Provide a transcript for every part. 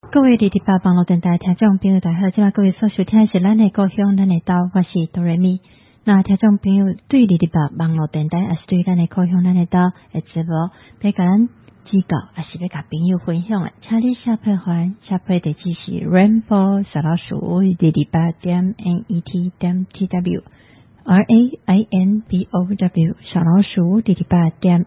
各位日日八网络电台听众朋友大家好，今晚各位所收听的是咱的故乡咱的岛，我是哆瑞咪。那听众朋友对日日八网络电台，还是对咱的故乡咱的岛的直播，要甲咱指教，还是要甲朋友分享的，请你下配环下配地址是 Rainbow 小老鼠日日八点 net.tw RAINBOW 小老鼠日日八点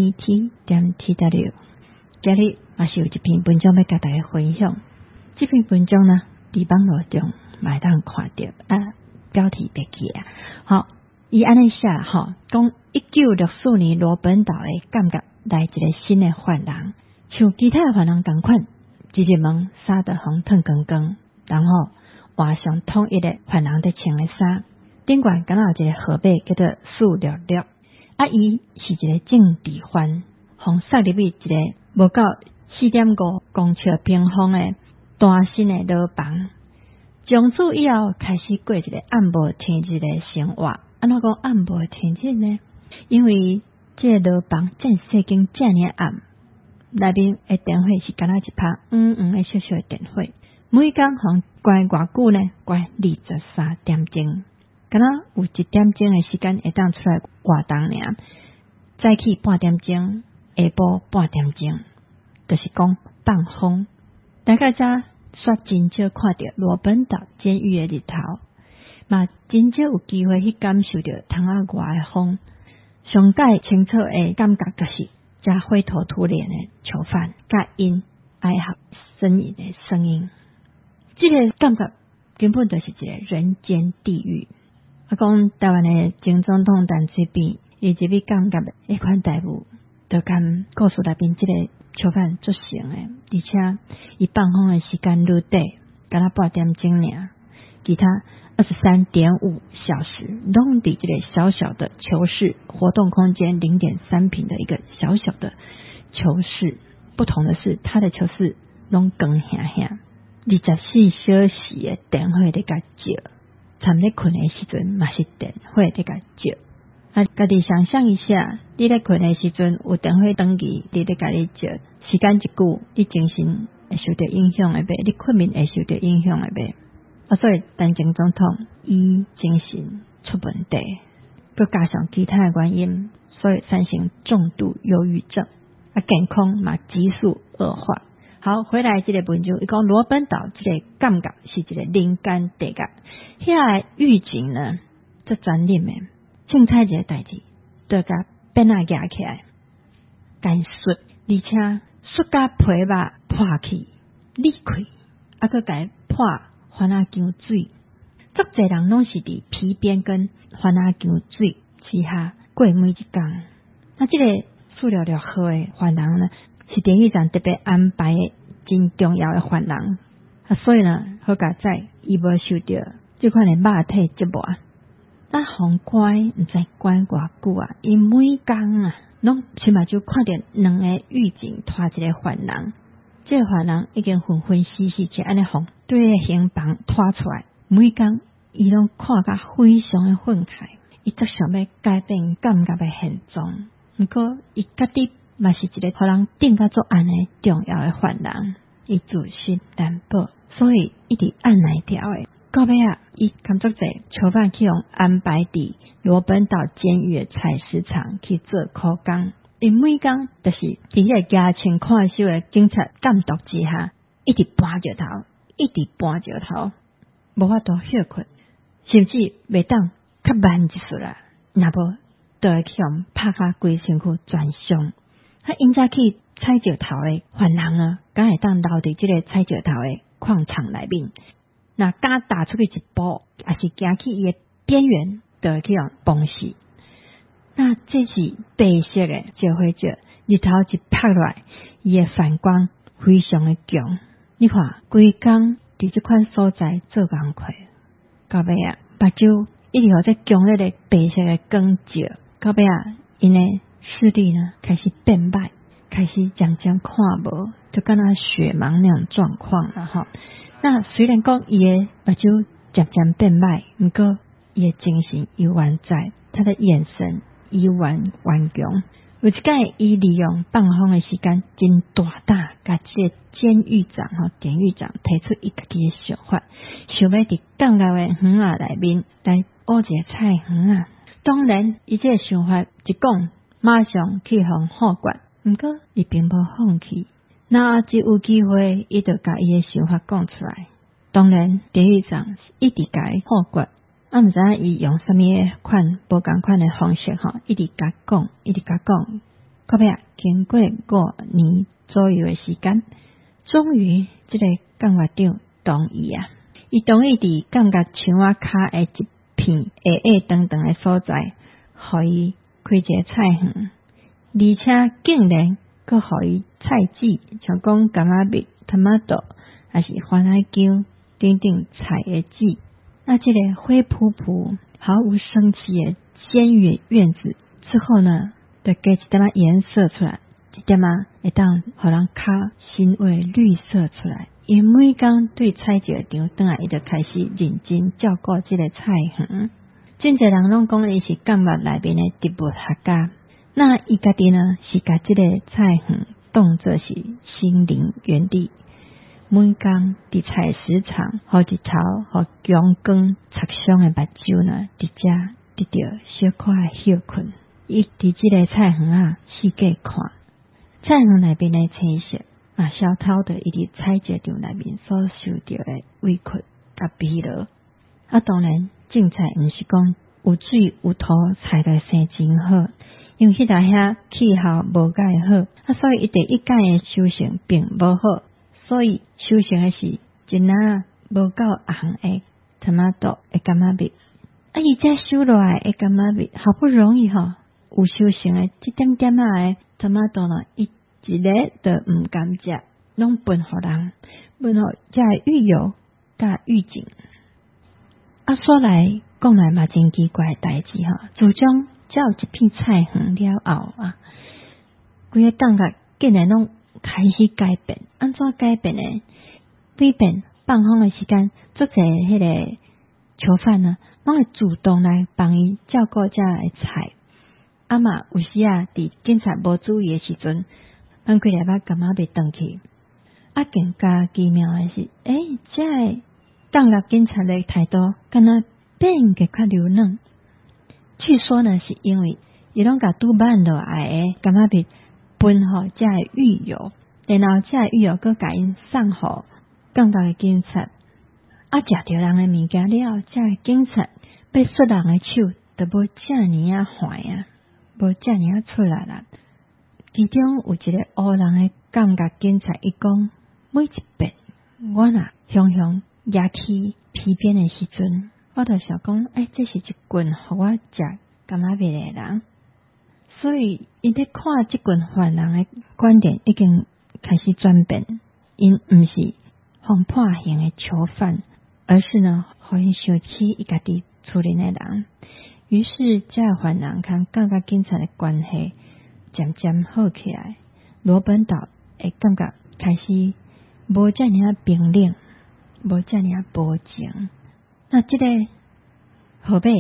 net.tw。今日也是有一篇文章要甲大家分享，这篇文章呢，伫网络中买当看到标题别记啊。好，伊安尼写讲1964年罗本岛的感觉来一个新的犯人，像其他的犯人同款，直入门衫得红烫光光，然后换上统一的犯人在穿的衫，顶管敢若有一个号码叫做466，伊是一个政治犯，互塞入去一个无到4.5公尺平方的单身的牢房，从此以后开始过一个暗无天日的生活。安怎讲暗无天日呢？因为这个牢房正细间这么暗，内面的电火是敢若一拍的小小的电火，每天互关偌久呢？关23点钟，敢若有1点钟的时间会当出来活动尔，早起半点钟。下晡半点钟，就是讲放风。大家才煞真少看到罗本岛监狱的日头，嘛真少有机会去感受到窗仔外的风。上界清楚的感觉就是这灰头土脸的囚犯，甲因哀嚎呻吟的声音。这个感觉根本就是一个人间地狱。讲台湾的前总统陈水扁，伊这边感觉的一款代务。就跟故事内面这个囚犯做成的，而且伊放风的时间愈短，敢若半点钟尔，其他23.5小时拢伫这个小小的囚室，活动空间0.3平的一个小小的囚室。不同的是，他的囚室拢光显显，24小时的电火在甲照，参咧困的时阵嘛是电火在甲照。家己想象一下，你咧困的时阵有电火灯记，你咧家己照，时间一久，你精神会受到影响的呗，你困眠会受到影响的呗。所以陈前总统伊精神出问题，佮加上其他的原因，所以产生重度忧郁症，健康嘛急速恶化。好，回来这个文章，伊讲罗本岛这个感觉是一个人间地狱，遐个狱警呢，这专任的。凊彩一个代志，就甲鞭仔夹起来，干摔，而且摔甲皮肉破去、裂开，佮甲破番仔姜水。足侪人拢是伫皮鞭跟番仔姜水之下过每一天。那这个466号的犯人呢，是典狱长特别安排的真重要的犯人，所以呢，好佳在伊无受到这款的肉体折磨。那互关毋知关偌久啊！伊每工拢起码就看到2个狱警拖一个犯人，这个犯人已经昏昏死死，就安尼互对个刑房拖出来。每工伊拢看甲非常的愤慨，伊则想要改变感觉的现状。不过伊家己嘛是一个互人定甲做案的重要的犯人，伊自信担保，所以一直按来条的。到尾伊甘足侪囚犯去用安排伫罗本岛监狱的菜市场去做苦工，伊每工就是伫迄个牙签看守的警察监督之下，一直搬着头，无法度休困，甚至袂当较慢一丝啦，若无就会去用拍甲规身躯全伤。因早去踩石头的犯人呢，敢会当留伫即个踩石头的矿场内面。那刚打出去一步，也是行去伊的边缘，就会去用崩死。那这是白色的石灰石，日头一拍落来，伊的反光非常的强。你看，规工伫这款所在做工课，到尾目睭一直有在强烈的白色的光照，到尾因的视力呢开始变歹，开始渐渐看无，就敢若血盲那种状况了哈。那虽然讲伊的目睭渐渐变歹，不过伊的精神依然在，他的眼神依然顽强。 有一届伊利用放风的时间真大胆，甲这个监狱长典狱长提出伊家己的想法，想要伫监狱的园仔内面来挖一个菜园啊。当然，伊这个想法一讲，马上去互否决。毋过，伊并无放弃。那一有机会，伊就甲伊的想法讲出来。当然，典狱长一直甲伊否决。毋知影伊用啥物款无共款的方式一直甲讲，到尾经过5年左右的时间，终于这个监狱长同意啊！伊同意伫监狱墙仔骹的一片矮长长的所在，互伊开一个菜园，而且竟然佫互伊菜籽，像讲柑仔蜜、tomato，还是番仔姜等等菜的籽。那这个灰扑扑、毫无生气的监狱院子之后呢，就加一点颜色出来，一点会当互人较欣慰绿色出来。伊每天对菜市场转来，伊就开始认真照顾这个菜园。真侪人拢讲伊是监狱内面的植物学家。那伊家己呢，是甲这个菜园当作是心灵园地。每天伫菜市场，互日头，互阳光擦伤的目睭呢，伫遮得到小可的休困。伊伫即个菜园四界看，菜园内面的青色，消透着伊伫菜市场内面所受到的委屈甲疲劳。当然，种菜毋是讲有水有土菜就生真好，因为迄搭遐气候无介好，所以伊第一届的收成并无好。所以收成的是一篮无够红的 tomato 的柑仔蜜，伊才收落来的柑仔蜜，好不容易有收成的一点点的 tomato 呢，伊一个都毋甘食，拢分互人，分互这狱友甲狱警。说来讲来嘛，真奇怪的代志自从只有一片菜园了后规个监狱竟然拢开始改变，安怎改变呢？对变放风的时间，足侪迄个囚犯呢，拢会主动来帮伊照顾遮的菜。嘛有时伫警察无注意的时阵，放几粒柑仔蜜转去。更加奇妙的是，遮个监狱警察的态度，敢若变个较柔软。据说呢，是因为伊拢甲拄慢落来的柑仔蜜分互遮个狱友，然后遮个狱友佮甲因送互监狱的警察。食着人的物件了，遮个警察要摔人的手，都无遮尔坏无遮尔出来啦。其中有一个乌人的监狱警察，伊讲每一遍我若雄雄举起皮鞭的时阵，我就想讲，这是一群互我食柑仔蜜的人。所以，伊在看这群犯人的观点已经开始转变，因毋是放判刑的囚犯，而是呢，互因想起伊家己处理的人。于是，这犯人跟监狱警察的关系渐渐好起来。罗本岛的感觉开始无遮尔冰冷，无遮尔无情。那这个号码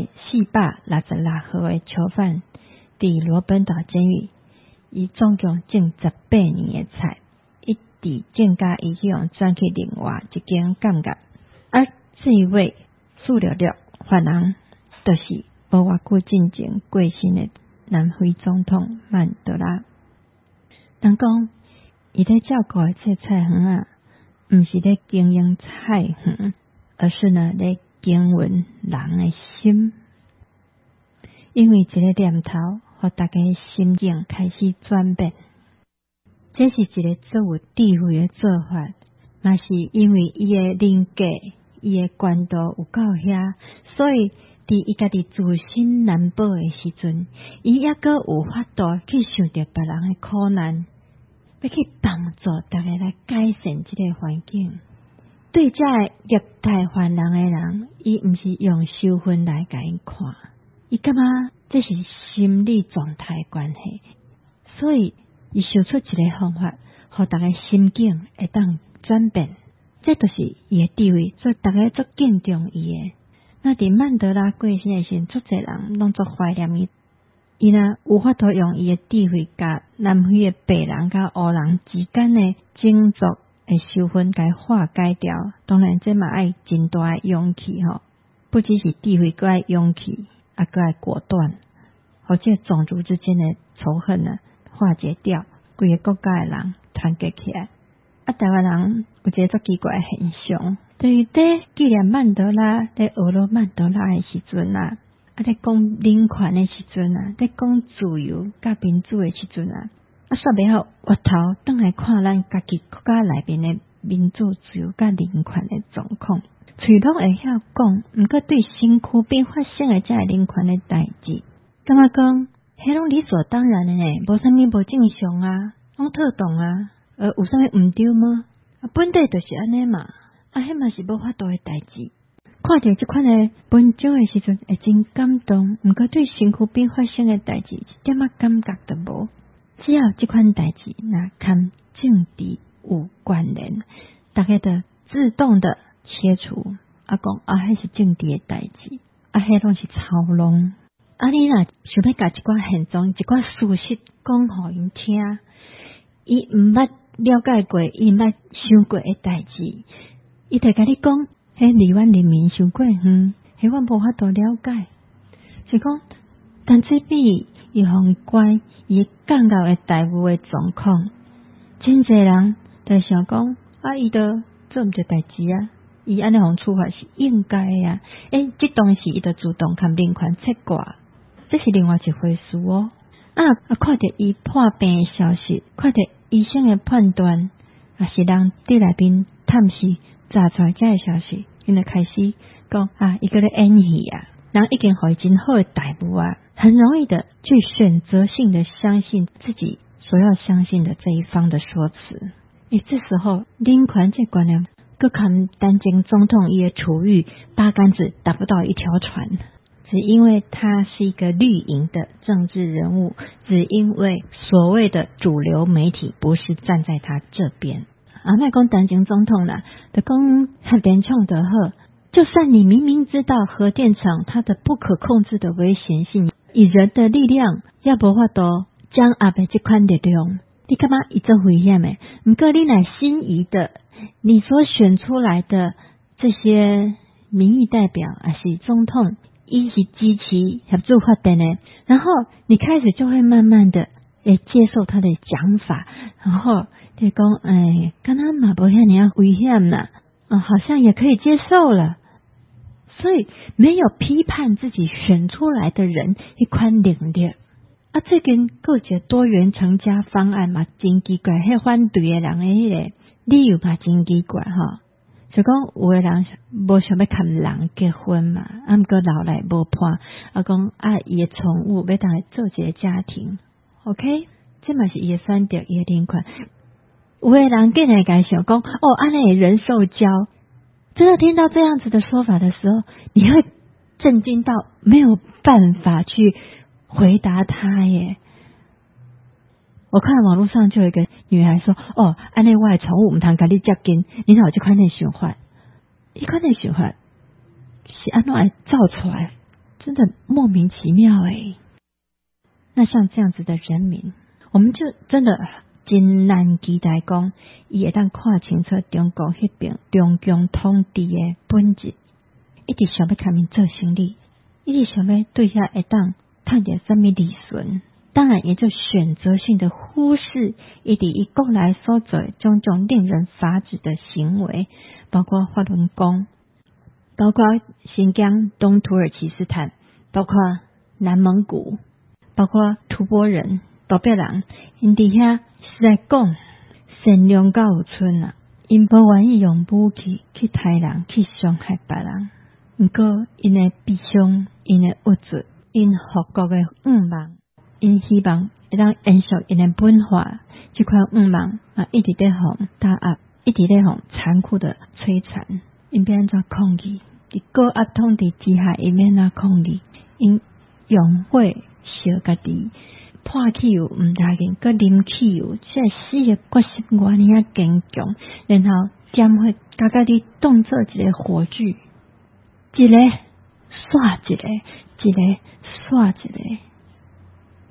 466号的囚犯，伫罗本岛监狱，伊总共种18年的菜，一直种甲伊去用转去另外一间监狱。这一位466犯人，就是无偌久进前过身的南非总统曼德拉。人讲，伊在照顾的这菜园毋是咧经营菜园，而是呢咧经营人的心。因为一个念头，互大家心境开始转变。这是一个最有智慧的做法，嘛是因为伊的人格、伊的关度有够遐，所以伫伊家己自身难保的时阵，伊还阁有法度去想着别人的苦难，要去帮助大家来改善这个环境。对这虐待犯人的人，伊毋是用收分来甲因看，伊感觉这是心理状态关系，所以伊想出一个方法，互大家心境会当转变。这就是伊的地位，所以大家足敬重伊的。那伫曼德拉过身的时阵，足侪人拢足怀念伊。 伊若有法度用伊的智慧，甲南非的白人甲黑人之间的种族的纠纷该化解掉，当然这嘛爱真大的勇气吼，不只是智慧，搁爱勇气，搁爱果断，或者种族之间的仇恨呢化解掉，规个国家的人团结起来。台湾人有一个足奇怪的现象，就是在纪念曼德拉，在俄罗曼德拉的时阵啊，在讲人权的时阵啊，在讲自由甲民主的时阵啊，煞袂晓回头转来看咱家己国家内面的民主、自由甲人权的状况，嘴拢会晓讲，毋过对身躯边发生的这人权的代志，感觉讲迄拢理所当然的呢，无啥物无正常啊，拢特动啊。有啥物毋对吗？本地就是安尼嘛，迄嘛是无法度的代志。看到这款的文章的时阵，会真感动。毋过对身躯边发生的代志，一点仔感觉都无。只要这款代志若跟政治有关联，大家就自动的切除，讲迄是政治的代志，迄拢是操弄。你若想要甲一寡现状、一寡事实讲互因听，伊毋捌了解过，伊毋捌想过的代志，伊就甲你讲，迄离阮人民伤过远，迄阮无法度了解。是讲，但这比伊宏观，伊感觉的大务的状况，真侪人就想讲，伊都做毋着代志啊，伊安尼互处罚是应该啊。这当时伊就主动甲人权切割，这是另外一回事哦。看到伊破病的消息，看到医生的判断，是人伫内面探视查出来这个消息，因就开始讲伊个咧演戏啊，人已经互伊真好的大务啊，很容易的去选择性的相信自己所要相信的这一方的说辞。这时候人权这观念，搁看丹前总统伊的处遇八竿子打不到一条船。只因为他是一个绿营的政治人物，只因为所谓的主流媒体不是站在他这边。那讲丹前总统啦，就讲核电厂就好，就算你明明知道核电厂它的不可控制的危险性，以人的力量也无法度掌握的这款力量，你干嘛一直危险的？不过你乃心仪的，你所选出来的这些民意代表是总统。一起支持合作发展的，然后你开始就会慢慢的接受他的讲法，然后就讲刚刚嘛不遐尔危险啦，好像也可以接受了。所以没有批判自己选出来的人一款领略最近各个多元成家方案嘛真奇怪，迄反对的人的迄个理由嘛真奇怪哈。就讲有的人无想要跟人结婚嘛，毋过老来无伴，讲伊的宠物要当来做一个家庭 ，OK， 这嘛是伊的选择，伊的人权。有的人竟然敢想讲，安尼人兽交，真的听到这样子的说法的时候，你会震惊到没有办法去回答他耶。我看网络上就有一个女孩说，安尼我的宠物唔通甲你接近，你哪有这款的想法？这款的想法是安怎会造出来？真的莫名其妙诶。那像这样子的人民，我们就真的真难期待讲，伊会当看清楚中国迄边中共统治的本质，一直想要甲民做生意，一直想要对遐会当赚点什么利润。当然也就选择性的忽视伊伫伊国内所做种种令人发指的行为，包括法轮功，包括新疆东土耳其斯坦，包括南蒙古，包括吐蕃人、道别人，因伫遐是在讲善良到有寸啊，因不愿意用武器去杀人、去伤害别人，不过因的悲伤、因的恶作、因复国的愿望。因希望会当延续因的本化，这款愿望一直在互打压，一直在互残酷的摧残。因要安怎抗议？伫高压统治之下，因要安怎抗议？因用火烧家己，破汽油毋打紧，佮啉汽油，这死的决心偌尔坚强，然后点火，甲家己当做一个火炬，一个刷一个，一个刷一个。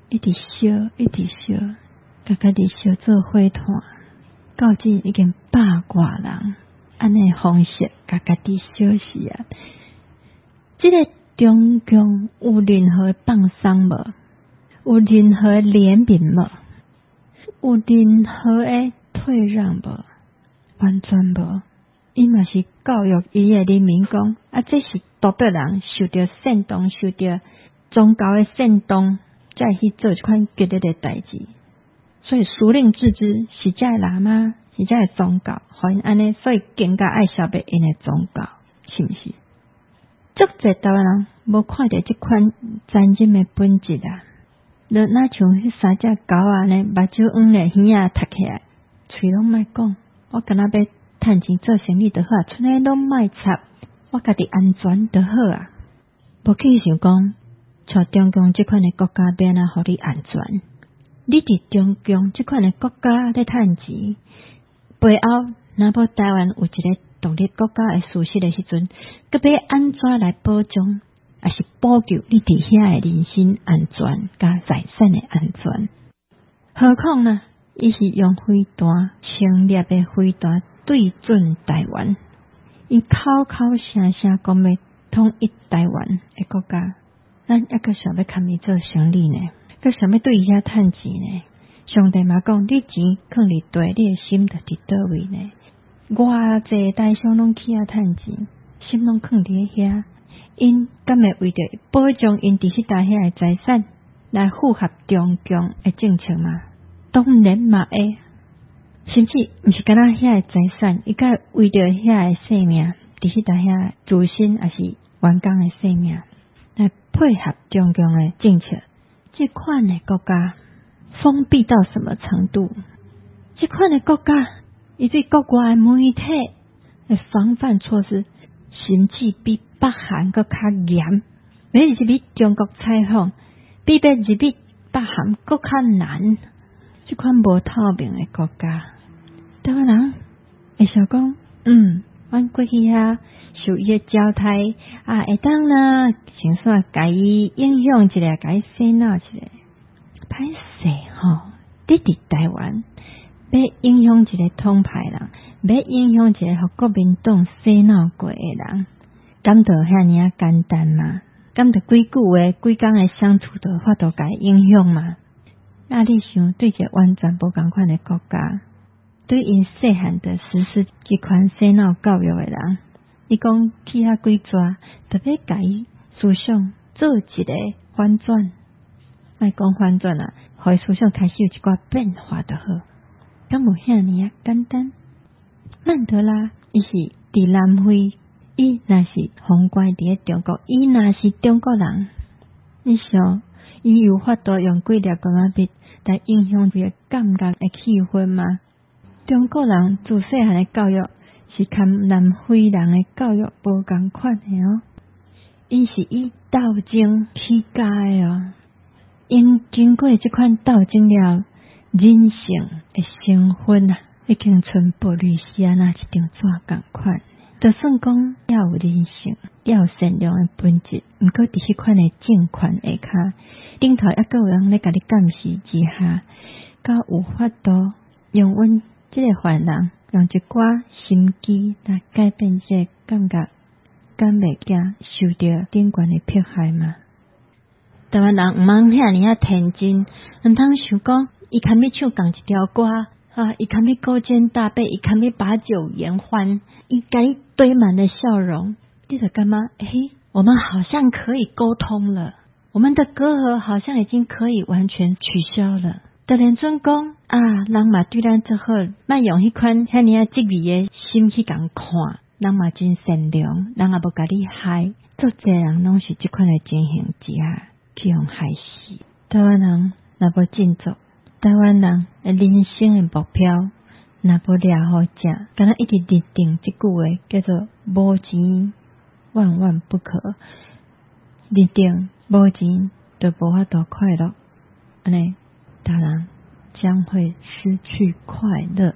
一直烧，一直烧，甲家己烧做火炭，到今已经100多人，安尼方式甲家己烧死啊！这个中共有任何放松无？有任何怜悯无？有任何的退让无？完全无。伊嘛是教育伊的人民讲，这是独别人受到煽动，受到宗教的煽动，才去做这款激烈的代志。所以司令制之是这个喇嘛，是这个宗教，互因安尼，所以更加爱消灭因的宗教，是毋是？足侪台湾人无看到这款战争的本质啊！就那像迄3只狗仔呢，目睭黄咧，耳仔凸起来，喙拢莫讲，我敢若要趁钱做生意就好，剩下拢莫插，我家己安全就好啊！无去想讲，像中共这款的国家要安怎互你安全？你伫中共这款的国家咧趁钱，背后若无台湾有一个独立国家的事实的时阵，佮要安怎来保障，还是保救你伫遐的人身安全甲财产的安全？何况呢？伊是用飞弹侵略的飞弹对准台湾，伊口口声声讲要统一台湾的国家，咱抑个想要堪伊做生意呢？佮想要对伊遐趁钱呢？上帝嘛讲，你钱放伫地，你的心就伫倒位呢？偌济大商拢去遐趁钱，心拢放伫遐，因敢会为着保障因伫迄搭遐的财产来符合中共的政策吗？当然嘛会，甚至毋是敢若遐的财产，伊甲为着遐的性命，伫迄搭遐自身还是员工的性命来配合中共的政策。这款的国家封闭到什么程度？这款的国家，伊对国外的媒体的防范措施，甚至比北韩搁较严。要入去中国采访，比要入去北韩搁较难。这款无透明的国家，台湾人会想讲，阮过去遐受伊的招待会当呢，想说甲伊影响一下，甲伊洗脑一下，歹势吼！你伫台湾要影响一个统派人，要影响一个互国民党洗脑过的人，敢着遐尔啊简单嘛？敢着几句话、几工的相处，就法度甲伊影响嘛？那你想对一个完全无共款的国家，对因细汉的实施这款洗脑教育的人，你讲去遐几抓，特别甲伊思想做一个反转，莫讲反转啊，互伊思想开始有一寡变化就好。敢无遐尔啊简单？曼德拉伊是伫南非，伊若是封关伫中国，伊若是中国人，你想伊有法度用几粒钢仔笔来影响这个感觉的气氛吗？中国人自细汉的教育是甲南非人的教育无共款的哦，因是以斗争起家的哦，因经过这款斗争了，人性的成分啊，已经像布吕斯安那一张纸共款。就算讲要有人性，要有善良的本质，毋过伫迄款的政权下骹，顶头抑个有人咧甲你监视之下，甲有法度用阮即个犯人用一寡心机来改变这个感觉，敢袂惊受到顶悬的迫害吗？台湾人毋通遐尔啊天真，毋通想讲伊堪要唱共一条歌伊堪要勾肩搭背，伊堪要把酒言欢，伊甲你堆满了笑容，你就感觉我们好像可以沟通了，我们的隔阂好像已经可以完全取消了。就连准讲人嘛对咱最好，莫用迄款遐尔啊质疑的心去共看，人嘛真善良，人也无甲你害，做侪人拢是即款的情形之下去用害死。台湾人若无振作，台湾人的人生的目标若无抓好正，敢若一直认定即句话叫做无钱万万不可，认定无钱就无法度快乐，安尼当然将会失去快乐。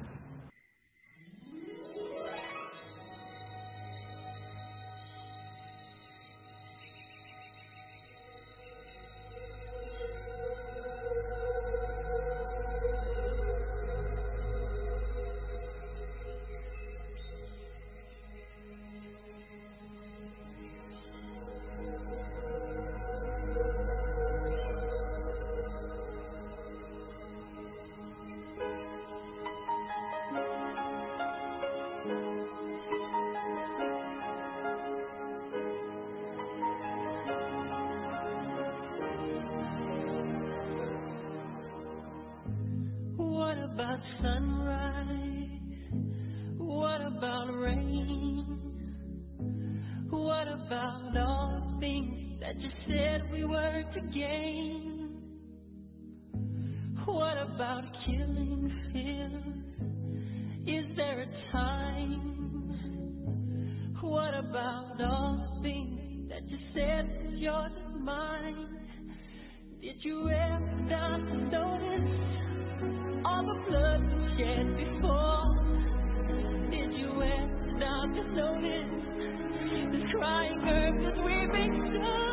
you said we were to gain? What about killing fears? Is there a time? What about all the things that you said was yours and mine? Did you ever stop to notice all the blood we shed before? Did you ever stop to notice the crying earth, this weeping sun?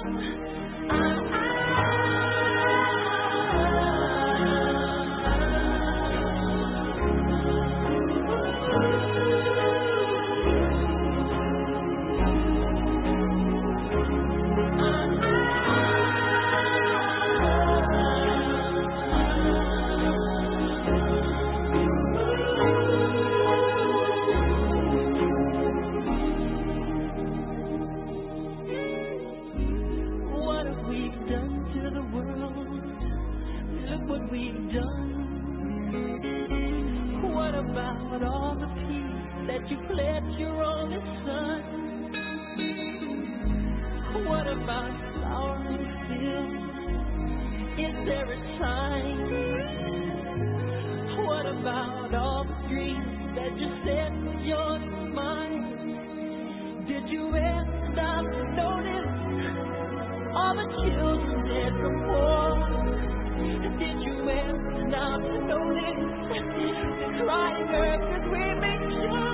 You pledged your only son. What about flowering fields? Is there a time? What about all the dreams that you said was yours and mine? Did you ever stop to notice all the children dead from war? Did you ever stop to notice the crying earth as we make sure?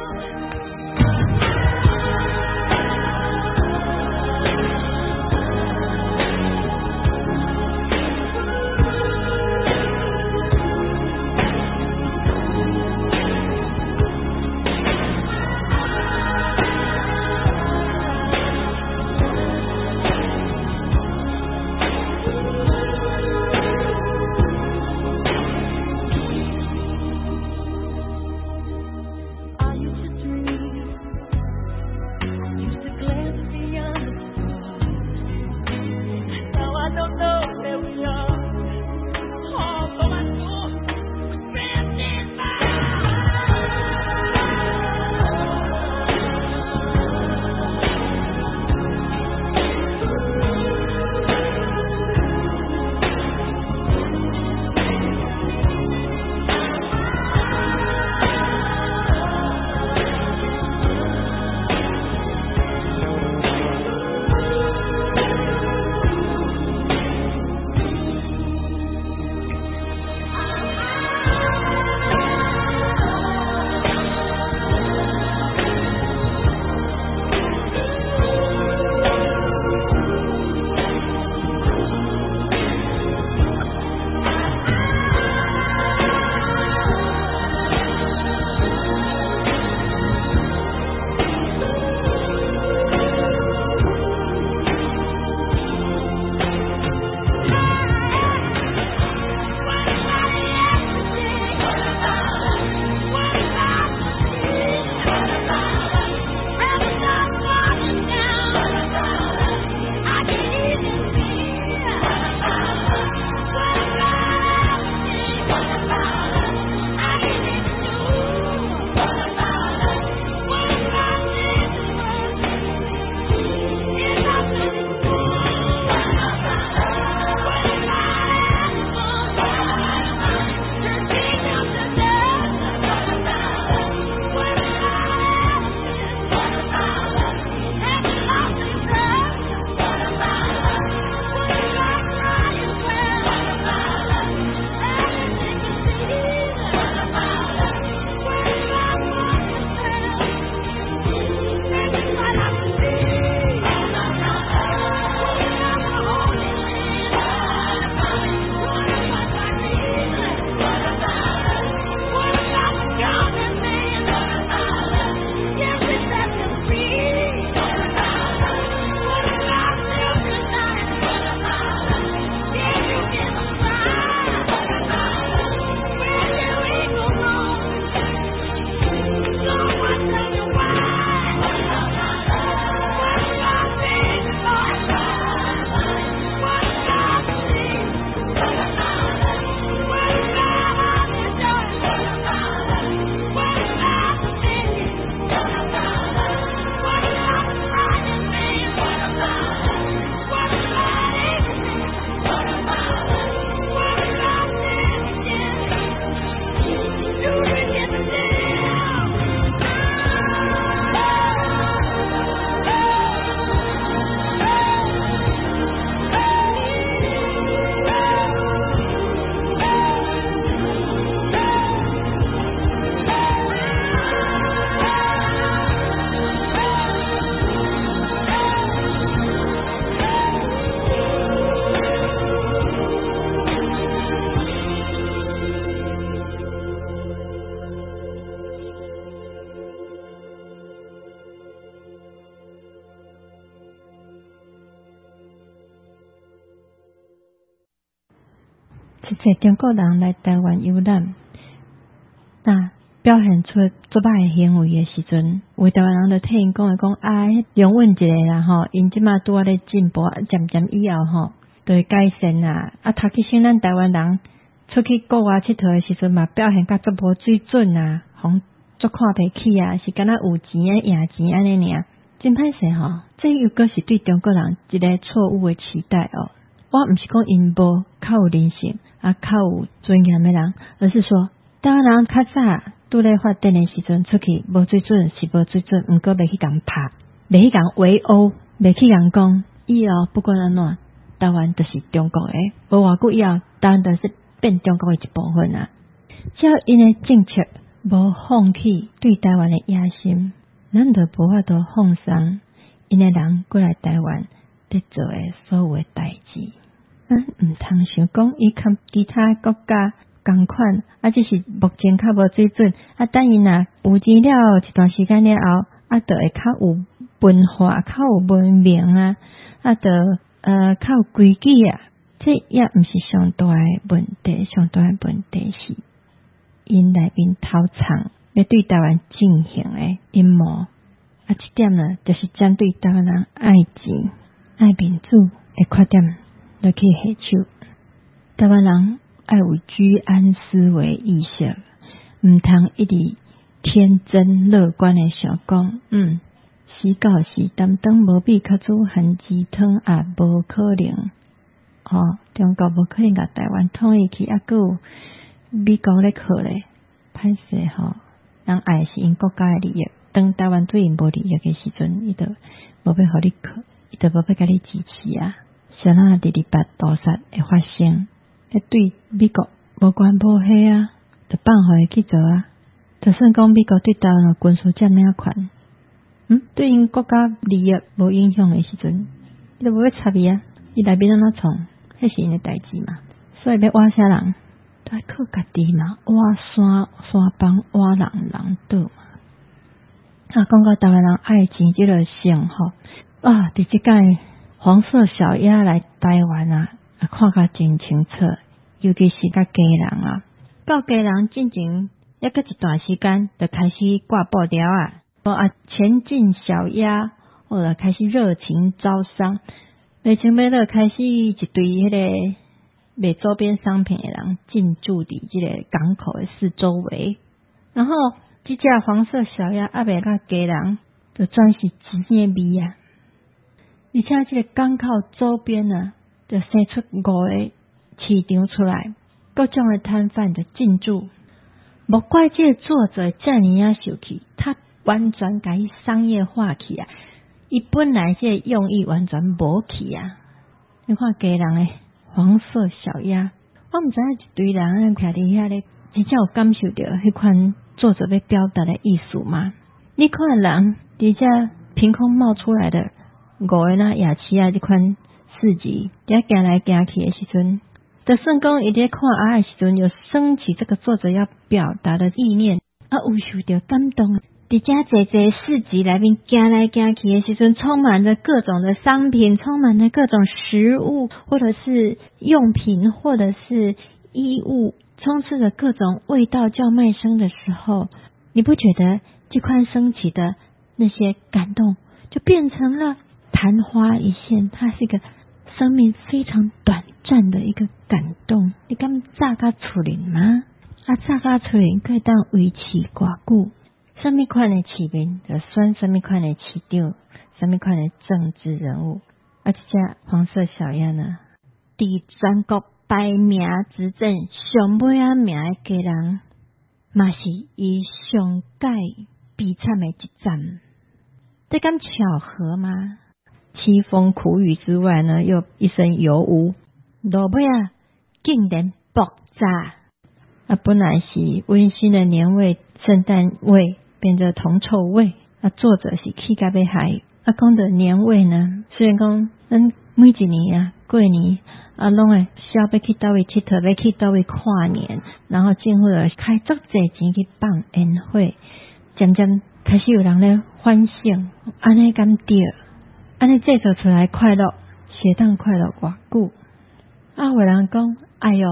一切中国人来台湾游览，那表现出做歹的行为的时阵，为台湾人就替因讲的讲啊，容忍一下啦吼，因即马拄仔咧进步，渐渐以后吼，就会改善啦。读起先咱台湾人出去国外佚佗的时阵嘛，表现甲足无水准啊，互足看袂起啊，是敢若有钱啊、赢钱安尼尔，真歹势吼。这又阁是对中国人一个错误的期待哦。我毋是讲因无较有人性啊、较有尊严的人，而是说台湾人较早拄咧发展的时阵出去无水准是无水准，毋过袂去共拍，袂去共围殴，袂去共讲以后不管安怎，台湾就是中国的，无偌久以后，台湾就是变中国的一部分啊。只要因的政策无放弃对台湾的野心，咱就无法度放松因的人过来台湾伫做的所有的代志。咱毋通想讲伊较其他国家同款，只是目前较无水准，等伊若有钱了一段时间了后，就会较有文化、较有文明啊，就较有规矩啊。这也毋是上大的问题，上大的问题是因内面偷藏要对台湾进行的阴谋。这点呢，就是针对台湾人爱钱、爱民主的缺点落去下手。台湾人爱有居安思危意识，毋通一直天真乐观的想讲，时到时担当无比较煮含鸡汤也无可能。中国无可能甲台湾统一去，还有美国咧靠咧，歹势吼，人爱是因国家的利益。当台湾对因无利益的时阵，伊就无要互你靠，伊就无要甲你支持啊。像咱第228屠杀会发生，对美国无关无系啊，就放互伊去做啊。就算讲美国对台湾的军事占领权，对因国家利益无影响的时阵，伊就无要插伊啊。伊内面安怎创，迄是因的代志嘛。所以要挖啥人，都要靠家己嘛。挖山帮挖人倒嘛。讲到台湾人爱钱这个性吼，伫即届黄色小鸭来台湾啊，看甲真清楚，尤其是甲家人啊，到家人进前还过一段时间，就开始挂布条前进小鸭，或者开始热情招商，袂前尾了开始一堆迄个卖周边商品的人进驻伫即个港口的四周围，然后这只黄色小鸭袂甲家人就转是钱的味啊，而且这个港口周边呢，就生出5个市场出来，各种的摊贩就进驻。莫怪这个作者遮尔啊生气，他完全甲伊商业化去啊！伊本来这个用意完全无去啊！你看家人的黄色小鸭，我毋知影一堆人徛伫遐咧，真正有感受到迄款作者要表达的意思吗？你看人伫遮凭空冒出来的5个夜市啊，这款市集，伫行来行去的时阵，就算讲伊伫看的时阵，有升起这个作者要表达的意念，有受到感动。伫遮这市集内面行来行去的时阵，充满着各种的商品，充满着各种食物，或者是用品，或者是衣物，充斥着各种味道叫卖声的时候，你不觉得这款升起的那些感动，就变成了昙花一现？它是一个生命非常短暂的一个感动。你敢炸甲出来吗？炸甲出来可以当维持偌久？什么款的市民就选什么款的市长，什么款的政治人物。这只黄色小鸭呢，伫全国排名执政上尾名的家人，嘛是伊上届悲惨的一站。这敢巧合吗？凄风苦雨之外呢，又一身油污，落尾竟然爆炸。本来是温馨的年味、圣诞味，变成铜臭味。作者是气甲要害。讲到年味呢，虽然讲咱每一年过年拢会想要去倒位佚佗，要去倒位跨年，然后政府就开足侪钱去放烟火，渐渐开始有人咧反省，安尼敢对？安尼制作出来快乐，是当快乐偌久？有人讲，哎哟，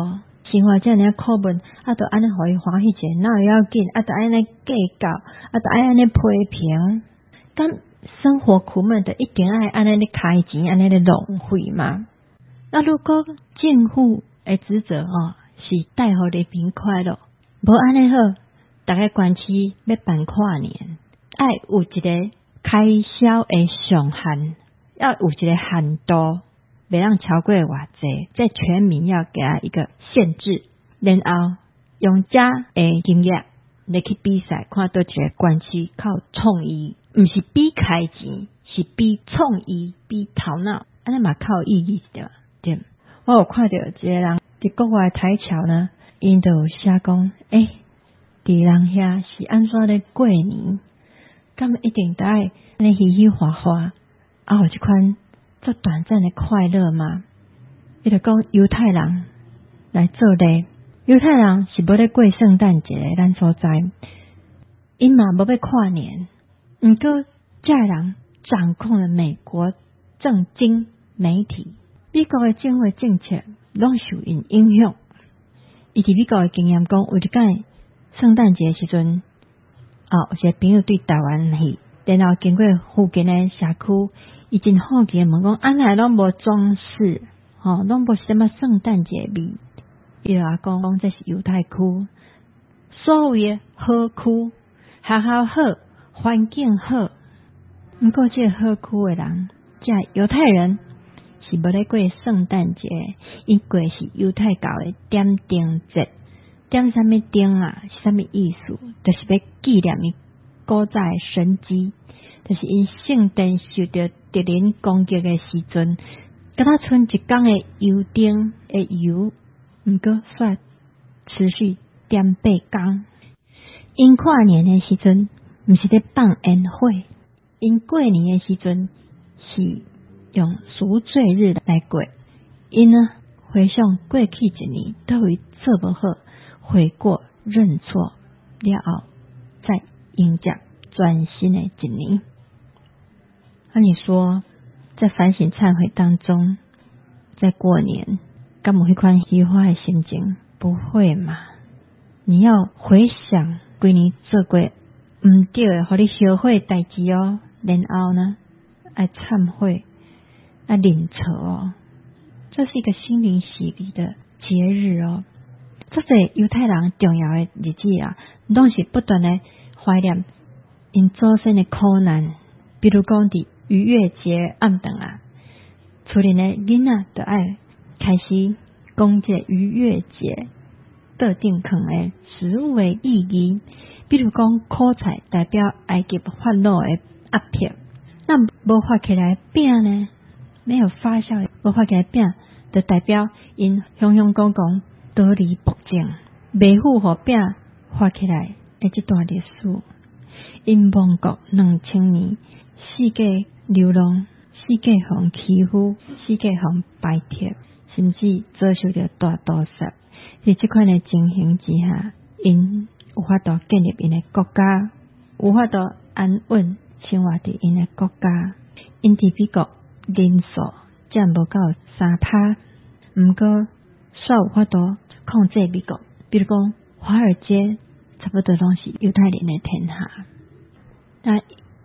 生活遮尔苦闷，就安尼互伊欢喜者，哪会要紧？就安尼计较，就爱安尼批评。咁生活苦闷的一定爱安尼咧开钱，安尼咧浪费嘛？那如果政府的职责是带互人民快乐，无安尼好，大家关市要办跨年，爱有一个开销的上限，要有一个限度，袂让超过偌济，在全民要给他一个限制，然后用遮的经验来去比赛，看倒一个关市靠创意，毋是比开钱，是比创意，比头脑，安尼嘛靠意义对。我有看到一个人伫国外台桥呢，因就有写讲，伫人遐是安怎咧过年，咁一定得爱安尼嘻嘻哈哈，有一款这短暂的快乐吗？伊就讲犹太人来做例，犹太人是要咧过圣诞节，咱所在，因嘛无要跨年，毋过这人掌控了美国政经媒体，美国的政府政策拢受因影响。伊伫美国的经验讲，有一届圣诞节时阵，有一个朋友对台湾去，然后经过附近的社区，伊真好奇问讲，安尼拢无装饰，拢无什么圣诞节味。伊就讲这是犹太区，所有的好区，学校好，环境好，不过这好区的人，这犹太人是无咧过圣诞节，因过是犹太教的点灯节。点什么灯啊？是什么意思？就是要纪念伊古早的神迹，就是因圣殿受到敌人攻击的时阵，甲他剩一天的油灯的油，毋过煞持续点8天。因跨年的时阵，毋是咧放烟火，因过年的时阵是用赎罪日来过。因呢回想过去一年都有做不好。悔过认错了后，再迎接专新的一年。你说，在反省忏悔当中，在过年，敢有迄款喜欢的心情？不会嘛？你要回想规年做过唔对的，互你后悔的代志然后呢，爱忏悔，爱认错这是一个心灵洗礼的节日这是犹太人重要的日子拢是不断的怀念因祖先的苦难。比如讲伫逾越节暗顿厝里的囡仔就爱开始讲这逾越节特定可能食物的意义。比如讲苦菜代表埃及法老的压迫，那无发起来饼呢？没有发酵无发起来饼，就代表因雄雄讲得离不正，未符合饼发起来的这段历史。因亡国2000年，世界流浪，世界互欺负，世界互排斥，甚至遭受到大屠杀。在这款的情形之下，因有法度建立因的国家，有法度安稳生活伫因的国家。因伫美国人数占无到3%，毋过煞有法度控制美国。比如讲华尔街差不多拢是犹太人的天下。那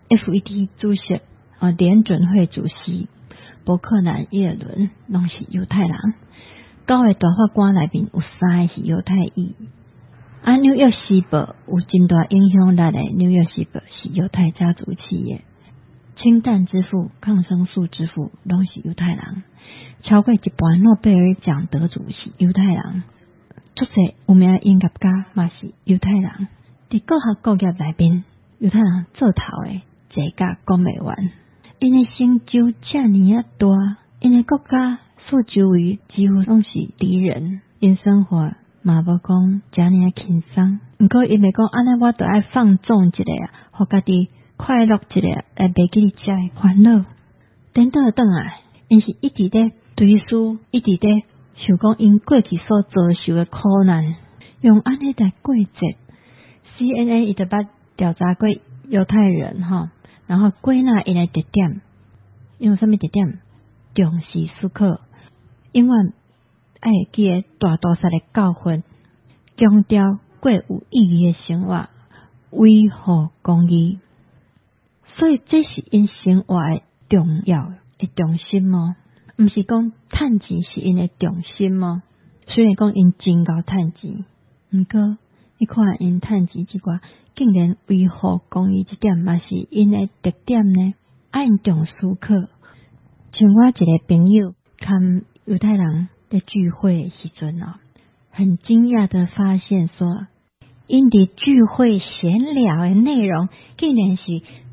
FED 主席联准会主席伯克南耶伦拢是犹太人。9个大法官内面有3个是犹太裔。纽约时报有真大影响力的纽约时报是犹太家族企业。氢弹之父、抗生素之父拢是犹太人。超过一半诺贝尔奖得主是犹太人。足侪有名的音乐家嘛是犹太人。伫各行各业内面，犹太人做头的这甲讲袂完。因的成就遮尔大，因的国家所周围几乎拢是敌人。因生活嘛无讲遮尔轻松，毋过因袂讲安尼，我就爱放纵一下，互家己快乐一下，来袂记遮的烦恼。等倒转来，因是一直咧追思，一直咧想讲因过去所遭受的苦难，用安尼来过节。CNN 伊就捌调查过犹太人然后归纳因的特点，用什么特点？重视思考，永远爱会记个大屠杀的教训，强调过有意义的生活，维护公义。所以这是因生活的重要的重心哦，毋是讲趁钱是因的重心哦。虽然讲因真够趁钱，毋过你看因趁钱之外，竟然维护公义，这点嘛是因的特点呢。因重思考，像我一个朋友，跟犹太人在聚会的时阵哦，很惊讶的发现说，因的聚会闲聊的内容，竟然是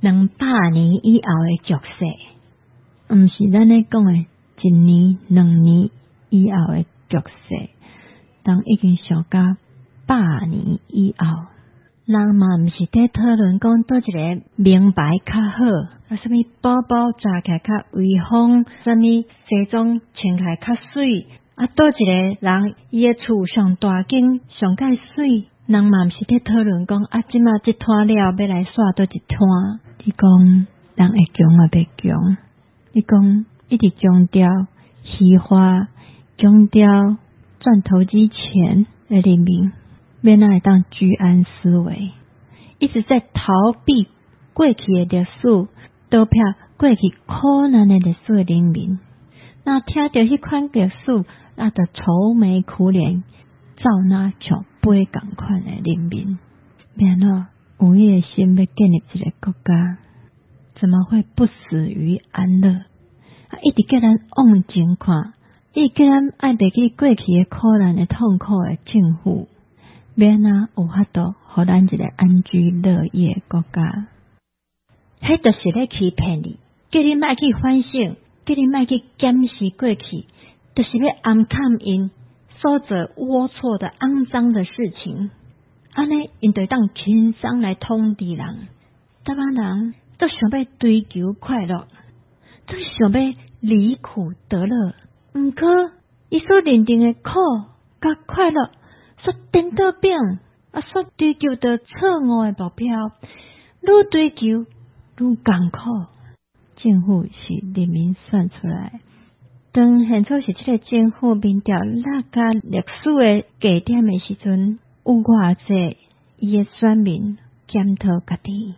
200年以后的俗世，毋是咱咧讲的1年、2年以后的俗世，当已经上到100年以后，人嘛毋是在讨论讲倒一个名牌较好，什么包包扎起来较威风，什么西装穿起来较水，倒一个人伊的厝上大间上介水，人嘛毋是在讨论讲即马这摊了要来刷倒一摊。你讲人会强啊袂强？你讲一直强调虚华，强调赚投机钱的人民，免那会当居安思危，一直在逃避过去的历史，逃避过去苦难的历史的人民。那听到迄款历史，那就愁眉苦脸，照那像飞同款的人民，免哪有伊的心要建立一个国家，怎么会不死于安乐？一直叫咱往前看，一直叫咱爱袂记过去的苦难的痛苦的政府，免哪有法度互咱一个安居乐业的国家。迄就是咧欺骗你，叫你莫去反省，叫你莫去检视过去，就是要暗藏因所做龌龊的肮脏的事情，安尼因就当轻松来统治人。台湾人都想要追求快乐，都想要离苦得乐，毋过伊所认定的苦甲快乐所颠倒变，所追求的错误的目标，愈追求愈艰苦。政府是人民选出来，当现在是这个政府民调那甲历史的价点的时阵，有偌济伊的选民检讨家己。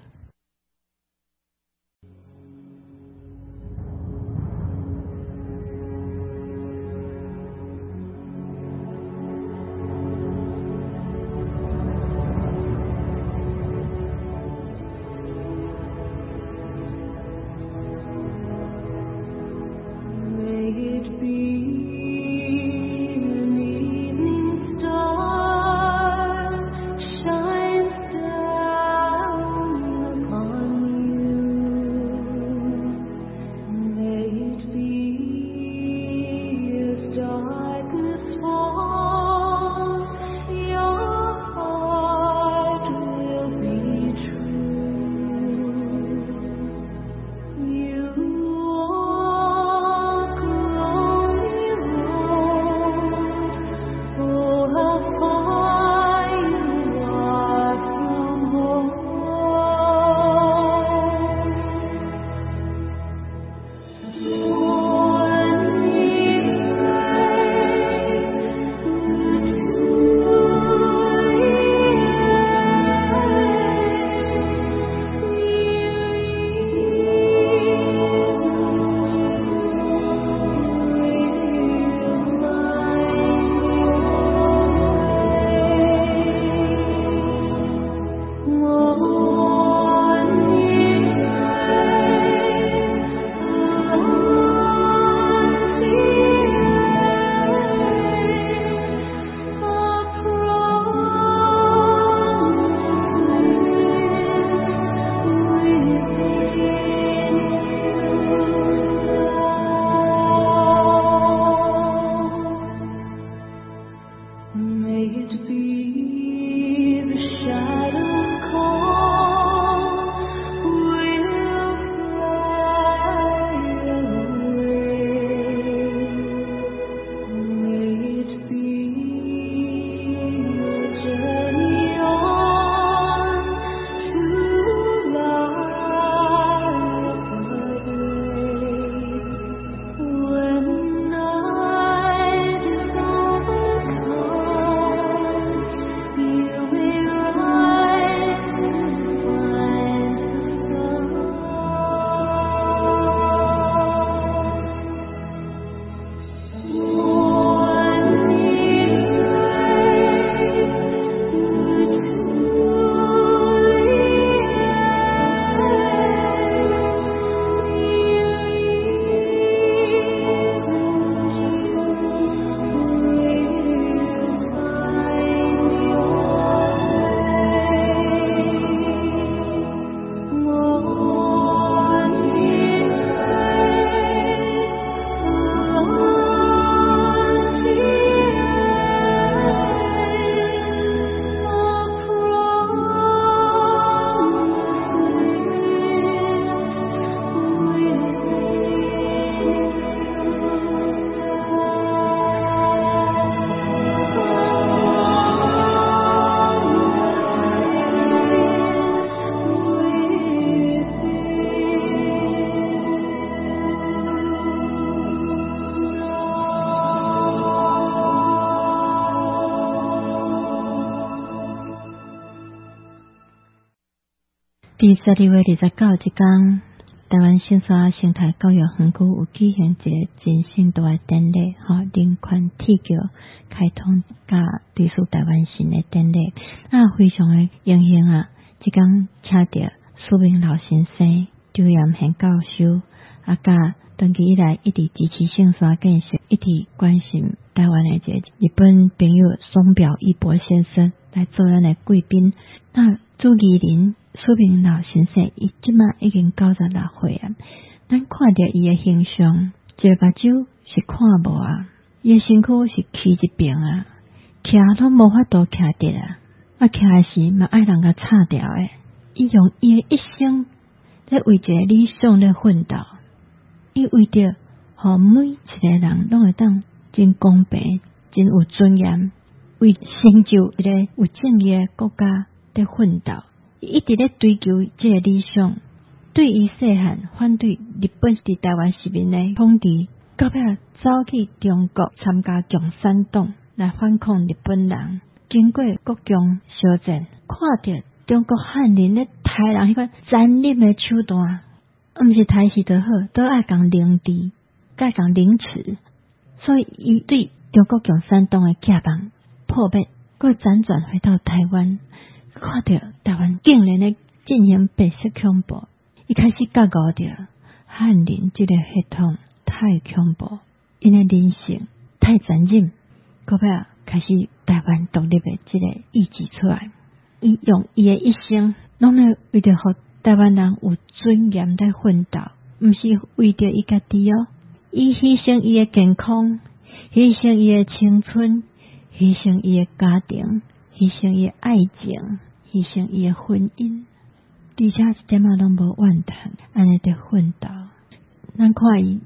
伫12月29这天，台湾新沙生态教育园区有举行一个真盛大的典礼，人权铁桥开通甲隶属台湾省的典礼，非常的荣幸啊！这天请到苏明老先生、周延贤教授，甲长期以来一直支持圣沙建设、一直关心台湾的一个日本朋友松表一博先生来做咱的贵宾。朱义林苏明老先生，伊即马已经96岁啊。咱看到伊的形象，一个目睭是看无啊，伊的身躯是气一边啊，徛都无法度徛直啊，徛时嘛爱人甲插掉诶。伊用伊的一生在为一个理想咧奋斗，伊为着互每一个人拢会当真公平、真有尊严，为成就一个有正义的国家咧奋斗。伊一直咧追求这个理想，对于细汉反对日本伫台湾市民的统治，到尾走去中国参加共产党来反抗日本人。经过国共相战，看到中国汉人咧杀人迄款残忍的手段，毋是杀死就好，都爱共凌迟，甲共凌迟。所以伊对中国共产党的假扮破灭，佮辗转回到台湾。看到台湾竟然咧进行白色恐怖，伊开始觉悟着汉人这个系统太恐怖，因的人性太残忍，到尾开始台湾独立的这个意志出来。伊用伊的一生，拢咧为着互台湾人有尊严在奋斗，毋是为着伊家己哦。伊牺牲伊的健康，牺牲伊的青春，牺牲伊的家庭，牺牲伊的爱情，牺牲伊的婚姻，而且一点仔拢无怨叹，安尼在奋斗。咱看伊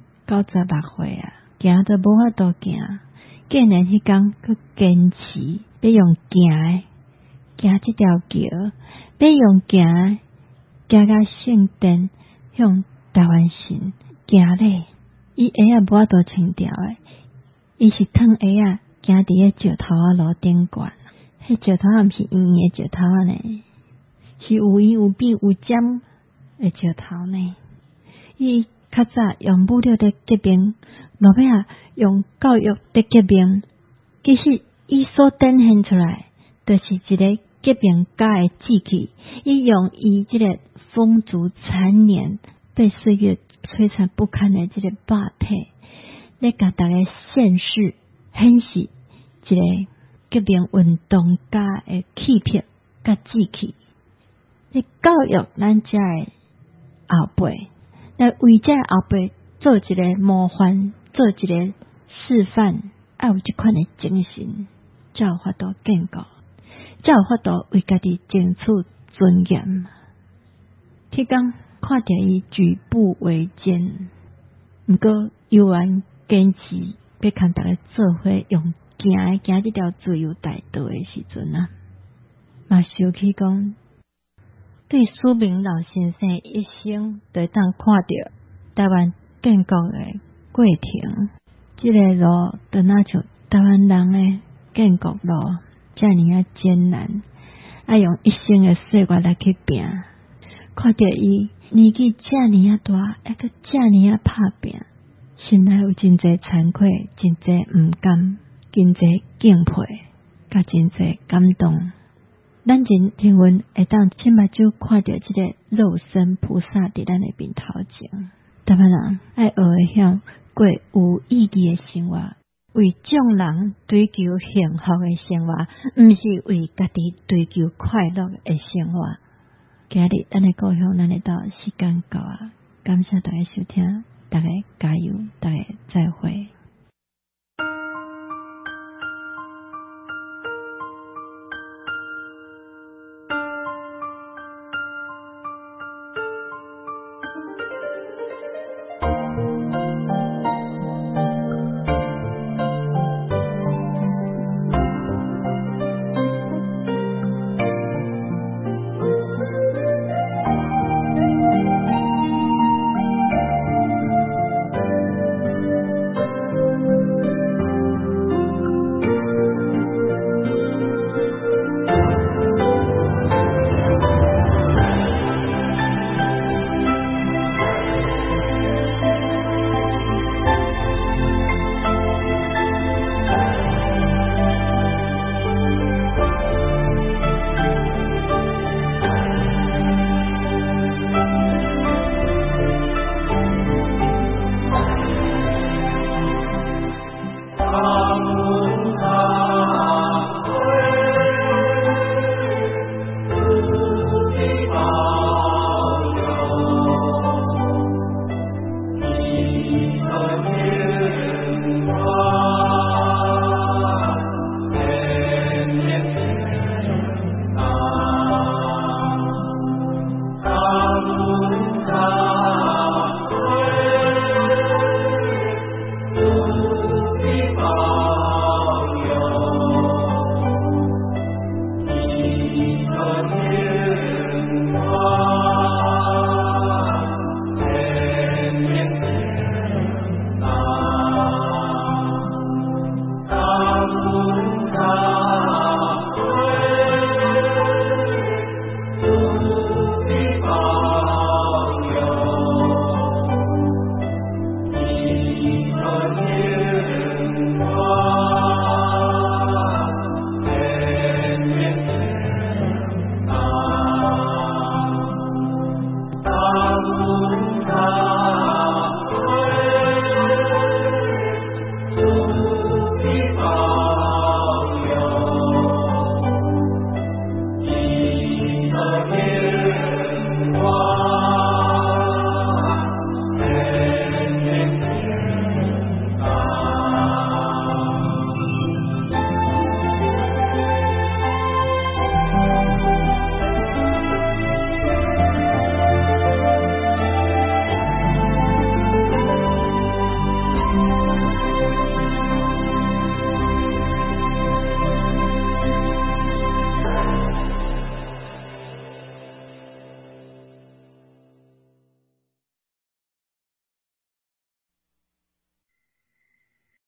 96岁啊，行都无法度行，竟然迄天佮坚持要用行这条桥，要用行到圣殿，向台湾省行咧。伊鞋啊无法度穿条诶，伊是脱鞋啊行伫个石头啊路顶悬。迄石头啊，毋是圆圆的石头啊呢，是有圆有扁有尖的石头呢。伊较早用武力在革命，落尾啊用教育在革命。其实伊所展现出来，就是一个革命家的志气。伊用伊这个风烛残年、被岁月摧残不堪的这个肉体，来甲大家现示显示一个革命运动家的气魄甲志气，来教育咱遮的后辈，来为遮后辈做一个模范，做一个示范，要有这款的精神，才有法度建构，才有法度为家己争取尊严。迄天看到伊举步维艰，毋过犹原坚持要跟大家做伙用行这条自由大道的时阵啊，嘛想起讲，对苏明老先生一生就当看到台湾建国的过程，这个路就那像台湾人的建国路，这么啊艰难，要用一生的岁月来去拼。看到伊年纪这么啊大，还佫这么啊拍拼，心内有真侪惭愧，真侪毋甘。真侪敬佩，甲真侪感动。咱真幸运会当亲目睭看到这个肉身菩萨伫咱的面头前。台湾人爱学会晓过有意义的生活，为众人追求幸福的生活，毋是为家己追求快乐的生活。今日咱的故乡，咱的到时间到啊！感谢大家收听，大家加油，大家再会。